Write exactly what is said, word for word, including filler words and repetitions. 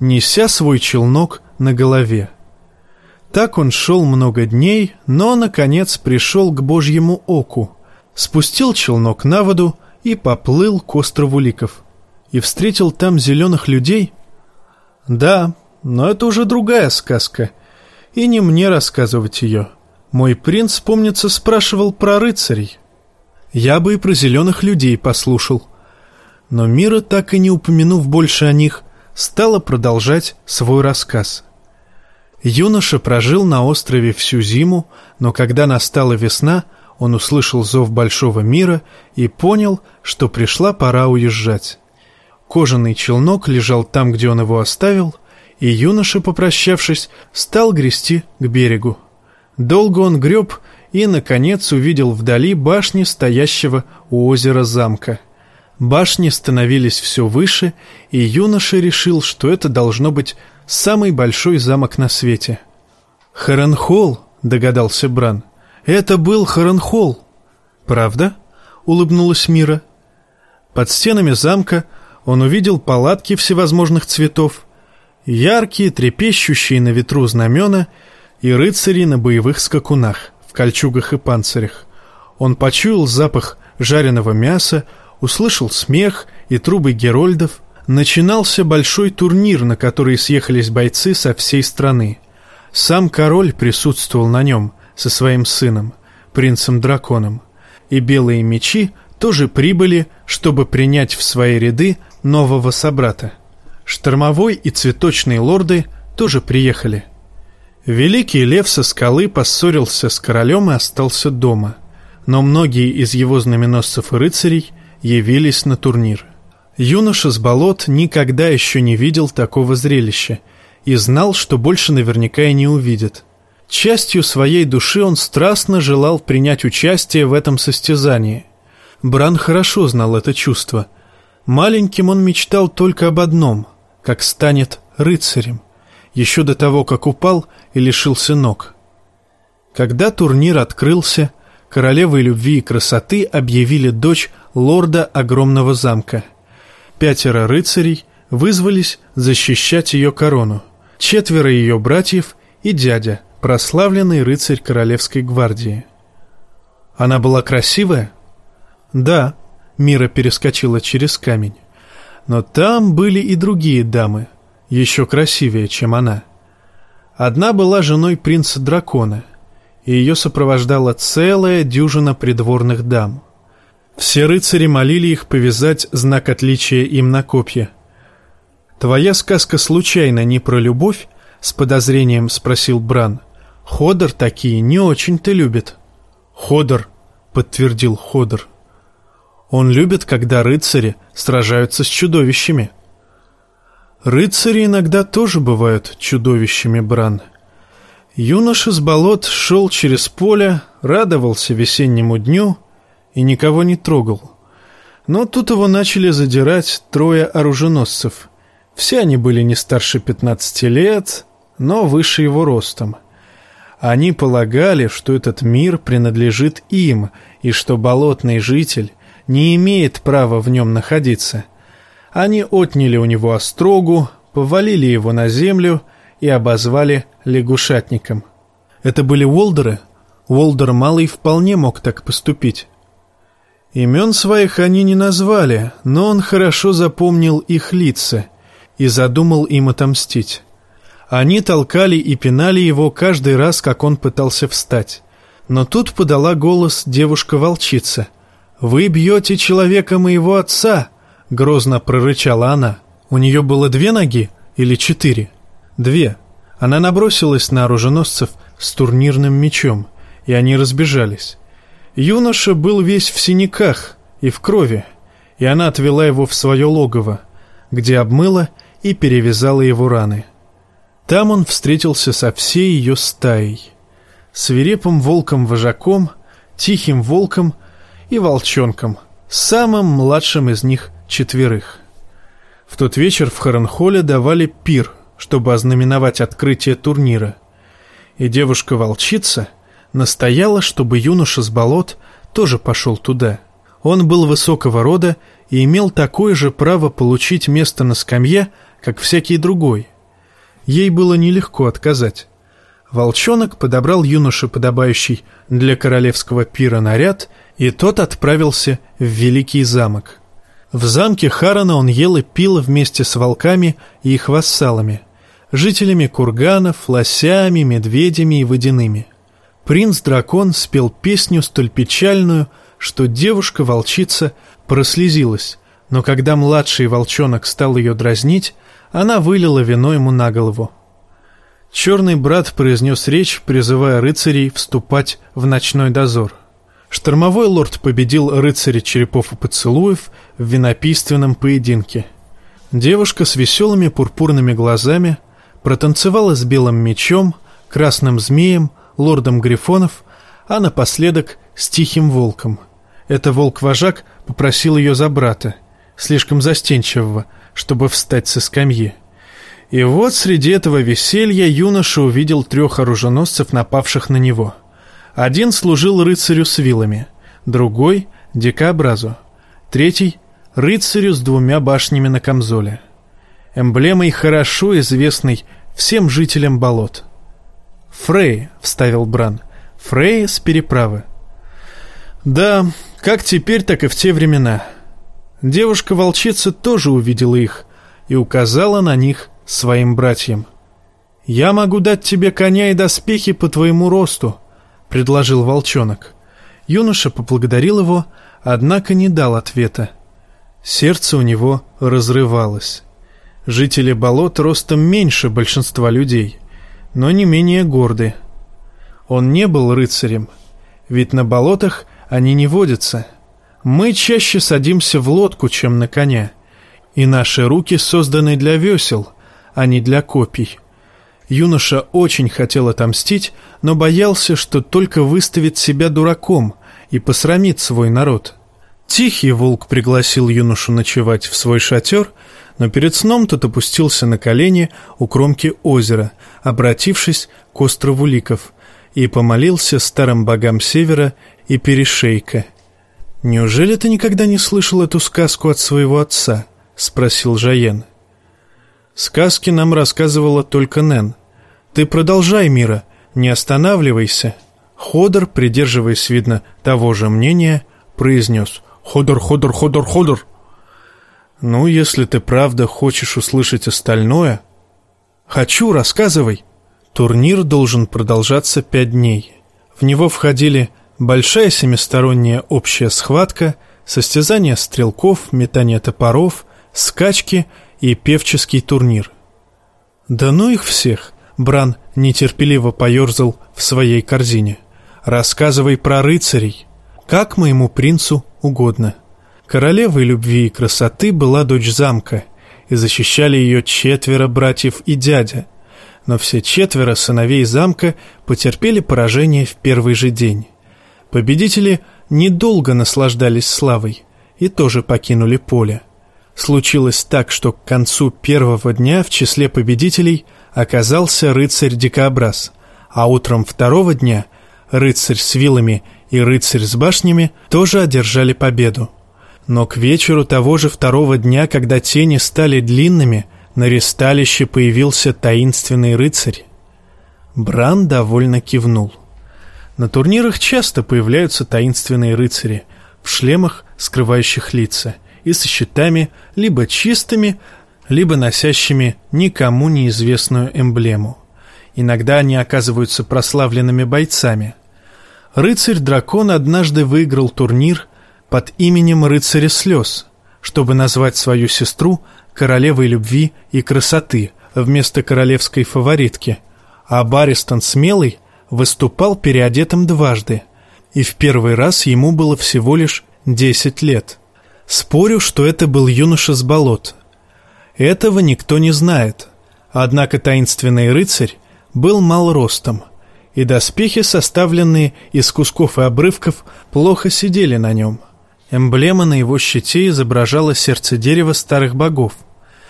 неся свой челнок на голове. Так он шел много дней, но, наконец, пришел к Божьему оку, спустил челнок на воду и поплыл к острову Ликов. И встретил там зеленых людей? Да, но это уже другая сказка, и не мне рассказывать ее. Мой принц, помнится, спрашивал про рыцарей. Я бы и про зеленых людей послушал. Но Мира, так и не упомянув больше о них, стала продолжать свой рассказ. Юноша прожил на острове всю зиму, но когда настала весна, он услышал зов большого мира и понял, что пришла пора уезжать. Кожаный челнок лежал там, где он его оставил, и юноша, попрощавшись, стал грести к берегу. Долго он греб и, наконец, увидел вдали башни стоящего у озера замка. Башни становились все выше, и юноша решил, что это должно быть самый большой замок на свете. «Харенхол», — догадался Бран. «Это был Харенхол». «Правда?» — улыбнулась Мира. Под стенами замка он увидел палатки всевозможных цветов, яркие, трепещущие на ветру знамена и рыцари на боевых скакунах, в кольчугах и панцирях. Он почуял запах жареного мяса, услышал смех и трубы герольдов. Начинался большой турнир, на который съехались бойцы со всей страны. Сам король присутствовал на нем со своим сыном, принцем-драконом, и белые мечи тоже прибыли, чтобы принять в свои ряды нового собрата. Штормовой и цветочные лорды тоже приехали. Великий лев со скалы поссорился с королем и остался дома, но многие из его знаменосцев и рыцарей явились на турнир. Юноша с болот никогда еще не видел такого зрелища и знал, что больше наверняка и не увидит. Частью своей души он страстно желал принять участие в этом состязании. Бран хорошо знал это чувство. Маленьким он мечтал только об одном — как станет рыцарем, еще до того, как упал и лишился ног. Когда турнир открылся, королевой любви и красоты объявили дочь лорда огромного замка. Пятеро рыцарей вызвались защищать ее корону, четверо ее братьев и дядя, прославленный рыцарь королевской гвардии. Она была красивая? Да, Мира перескочила через камень. Но там были и другие дамы, еще красивее, чем она. Одна была женой принца-дракона, и ее сопровождала целая дюжина придворных дам. Все рыцари молили их повязать знак отличия им на копья. «Твоя сказка случайно не про любовь?» — с подозрением спросил Бран. «Ходор такие не очень-то любит». «Ходор», — подтвердил Ходор. «Он любит, когда рыцари сражаются с чудовищами». «Рыцари иногда тоже бывают чудовищами, Бран». Юноша с болот шел через поле, радовался весеннему дню и никого не трогал. Но тут его начали задирать трое оруженосцев. Все они были не старше пятнадцати лет, но выше его ростом. Они полагали, что этот мир принадлежит им, и что болотный житель не имеет права в нем находиться. Они отняли у него острогу, повалили его на землю и обозвали лягушатником. Это были Уолдеры? Уолдер Малый вполне мог так поступить. Имен своих они не назвали, но он хорошо запомнил их лица и задумал им отомстить. Они толкали и пинали его каждый раз, как он пытался встать. Но тут подала голос девушка-волчица. «Вы бьете человека моего отца!» — грозно прорычала она. У нее было две ноги или четыре? Две. Она набросилась на оруженосцев с турнирным мечом, и они разбежались. Юноша был весь в синяках и в крови, и она отвела его в свое логово, где обмыла и перевязала его раны. Там он встретился со всей ее стаей. Свирепым волком-вожаком, тихим волком и волчонком, самым младшим из них четверых. В тот вечер в Харенхоле давали пир, чтобы ознаменовать открытие турнира. И девушка-волчица настояла, чтобы юноша с болот тоже пошел туда. Он был высокого рода и имел такое же право получить место на скамье, как всякий другой. ей было нелегко отказать. Волчонок подобрал юноше подобающий для королевского пира наряд, и тот отправился в Великий замок. В замке Харона он ел и пил вместе с волками и их вассалами, жителями курганов, лосями, медведями и водяными. Принц-дракон спел песню столь печальную, что девушка-волчица прослезилась, но когда младший волчонок стал ее дразнить, она вылила вино ему на голову. Черный брат произнес речь, призывая рыцарей вступать в ночной дозор. Штормовой лорд победил рыцаря черепов и поцелуев в винопийственном поединке. Девушка с веселыми пурпурными глазами протанцевала с белым мечом, красным змеем, лордом грифонов, а напоследок с тихим волком. Это волк-вожак попросил ее за брата, слишком застенчивого, чтобы встать со скамьи. И вот среди этого веселья юноша увидел трех оруженосцев, напавших на него. Один служил рыцарю с вилами, другой — дикообразу, третий — рыцарю с двумя башнями на камзоле. Эмблемой, хорошо известной всем жителям болот. «Фрей», — вставил Бран, — «Фрей с переправы». Да, как теперь, так и в те времена. Девушка-волчица тоже увидела их и указала на них своим братьям. «Я могу дать тебе коня и доспехи по твоему росту», — предложил волчонок. Юноша поблагодарил его, однако не дал ответа. Сердце у него разрывалось. Жители болот ростом меньше большинства людей, но не менее горды. Он не был рыцарем, ведь на болотах они не водятся. Мы чаще садимся в лодку, чем на коня, и наши руки созданы для весел, а не для копий. Юноша очень хотел отомстить, но боялся, что только выставит себя дураком и посрамит свой народ. Тихий волк пригласил юношу ночевать в свой шатер, но перед сном тот опустился на колени у кромки озера, обратившись к острову Ликов, и помолился старым богам севера и перешейка. «Неужели ты никогда не слышал эту сказку от своего отца?» — спросил Жаен. «Сказки нам рассказывала только Нэн. Ты продолжай, Мира, не останавливайся». Ходор, придерживаясь, видно, того же мнения, произнес: «Ходор, Ходор, Ходор, Ходор». «Ну, если ты правда хочешь услышать остальное...» «Хочу, рассказывай». Турнир должен продолжаться пять дней. В него входили большая семисторонняя общая схватка, состязания стрелков, метание топоров, скачки и певческий турнир. «Да ну их всех!» — Бран нетерпеливо поерзал в своей корзине. «Рассказывай про рыцарей, как моему принцу угодно». Королевой любви и красоты была дочь замка, и защищали ее четверо братьев и дядя. Но все четверо сыновей замка потерпели поражение в первый же день. Победители недолго наслаждались славой и тоже покинули поле. Случилось так, что к концу первого дня в числе победителей оказался рыцарь-дикообраз, а утром второго дня рыцарь с вилами и рыцарь с башнями тоже одержали победу. Но к вечеру того же второго дня, когда тени стали длинными, на ристалище появился таинственный рыцарь. Бран довольно кивнул. На турнирах часто появляются таинственные рыцари в шлемах, скрывающих лица, и со щитами, либо чистыми, либо носящими никому неизвестную эмблему. Иногда они оказываются прославленными бойцами. Рыцарь-дракон однажды выиграл турнир под именем рыцаря слез, чтобы назвать свою сестру королевой любви и красоты вместо королевской фаворитки, а Баристон Смелый выступал переодетым дважды, и в первый раз ему было всего лишь десять лет. Спорю, что это был юноша с болот. Этого никто не знает, однако таинственный рыцарь был мал ростом, и доспехи, составленные из кусков и обрывков, плохо сидели на нем. Эмблема на его щите изображала сердце дерева старых богов,